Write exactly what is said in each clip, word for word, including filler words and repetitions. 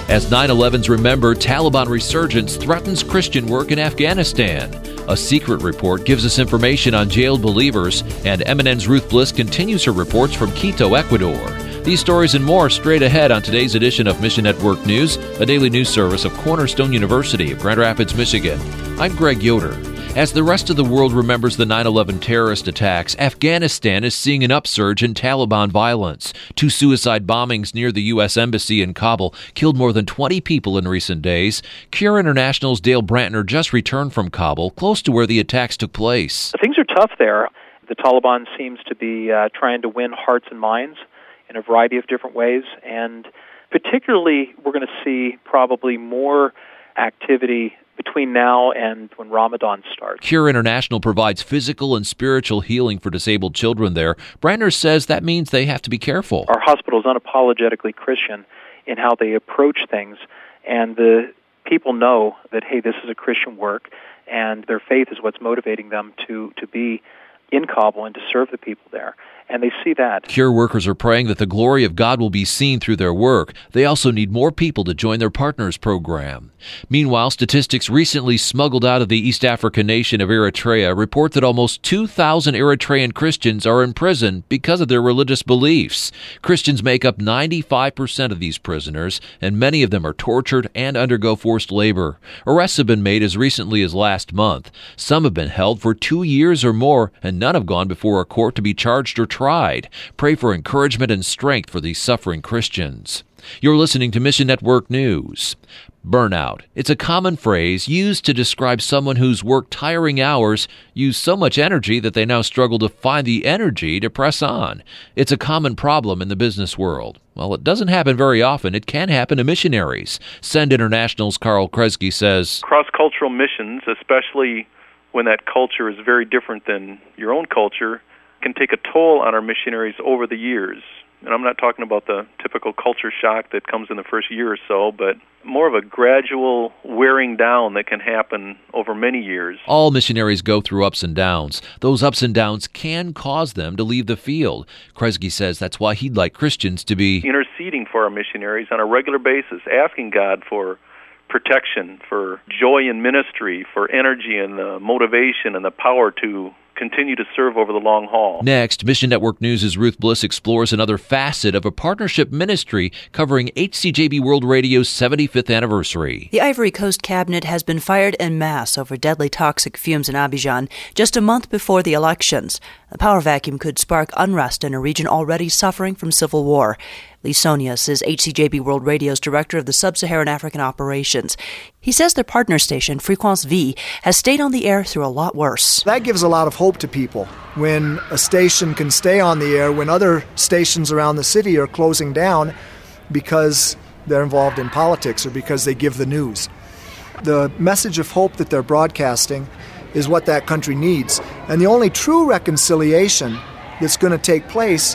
As nine eleven's remembered, Taliban resurgence threatens Christian work in Afghanistan. A secret report gives us information on jailed believers, and M N N's Ruth Bliss continues her reports from Quito, Ecuador. These stories and more straight ahead on today's edition of Mission Network News, a daily news service of Cornerstone University of Grand Rapids, Michigan. I'm Greg Yoder. As the rest of the world remembers the nine eleven terrorist attacks, Afghanistan is seeing an upsurge in Taliban violence. Two suicide bombings near the U S Embassy in Kabul killed more than twenty people in recent days. Cure International's Dale Brantner just returned from Kabul, close to where the attacks took place. Things are tough there. The Taliban seems to be uh, trying to win hearts and minds in a variety of different ways, and particularly we're going to see probably more activity between now and when Ramadan starts. Cure International provides physical and spiritual healing for disabled children there. Brandner says that means they have to be careful. Our hospital is unapologetically Christian in how they approach things, and the people know that, hey, this is a Christian work, and their faith is what's motivating them to, to be in Kabul and to serve the people there. And they see that. Cure workers are praying that the glory of God will be seen through their work. They also need more people to join their partners program. Meanwhile, statistics recently smuggled out of the East African nation of Eritrea report that almost two thousand Eritrean Christians are in prison because of their religious beliefs. Christians make up ninety-five percent of these prisoners, and many of them are tortured and undergo forced labor. Arrests have been made as recently as last month. Some have been held for two years or more, and none have gone before a court to be charged or tried. Pray for encouragement and strength for these suffering Christians. You're listening to Mission Network News. Burnout. It's a common phrase used to describe someone who's worked tiring hours, used so much energy that they now struggle to find the energy to press on. It's a common problem in the business world. While it doesn't happen very often, it can happen to missionaries. Send International's Carl Kresge says, cross-cultural missions, especially when that culture is very different than your own culture, can take a toll on our missionaries over the years. And I'm not talking about the typical culture shock that comes in the first year or so, but more of a gradual wearing down that can happen over many years. All missionaries go through ups and downs. Those ups and downs can cause them to leave the field. Kresge says that's why he'd like Christians to be interceding for our missionaries on a regular basis, asking God for protection, for joy in ministry, for energy and the motivation and the power to continue to serve over the long haul. Next, Mission Network News' Ruth Bliss explores another facet of a partnership ministry covering H C J B World Radio's seventy-fifth anniversary. The Ivory Coast cabinet has been fired en masse over deadly toxic fumes in Abidjan just a month before the elections. The power vacuum could spark unrest in a region already suffering from civil war. Lee Sonius is H C J B World Radio's director of the Sub-Saharan African operations. He says their partner station, Frequence V, has stayed on the air through a lot worse. That gives a lot of hope to people when a station can stay on the air when other stations around the city are closing down because they're involved in politics or because they give the news. The message of hope that they're broadcasting is what that country needs. And the only true reconciliation that's going to take place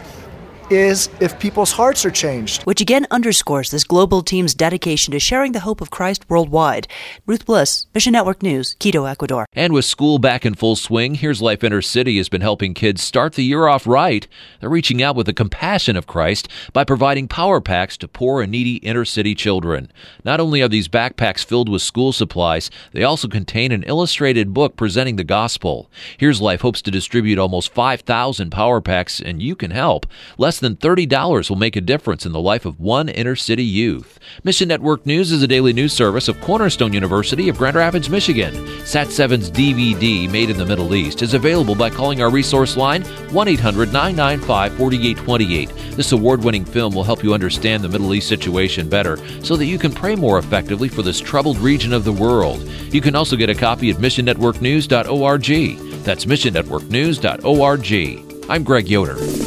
is if people's hearts are changed. Which again underscores this global team's dedication to sharing the hope of Christ worldwide. Ruth Bliss, Mission Network News, Quito, Ecuador. And with school back in full swing, Here's Life Intercity has been helping kids start the year off right. They're reaching out with the compassion of Christ by providing power packs to poor and needy inner-city children. Not only are these backpacks filled with school supplies, they also contain an illustrated book presenting the gospel. Here's Life hopes to distribute almost five thousand power packs, and you can help. Less than thirty dollars will make a difference in the life of one inner-city youth. Mission Network News is a daily news service of Cornerstone University of Grand Rapids, Michigan. Sat seven's D V D, Made in the Middle East, is available by calling our resource line, one eight hundred nine nine five four eight two eight. This award-winning film will help you understand the Middle East situation better so that you can pray more effectively for this troubled region of the world. You can also get a copy at mission network news dot org. That's mission network news dot org. I'm Greg Yoder.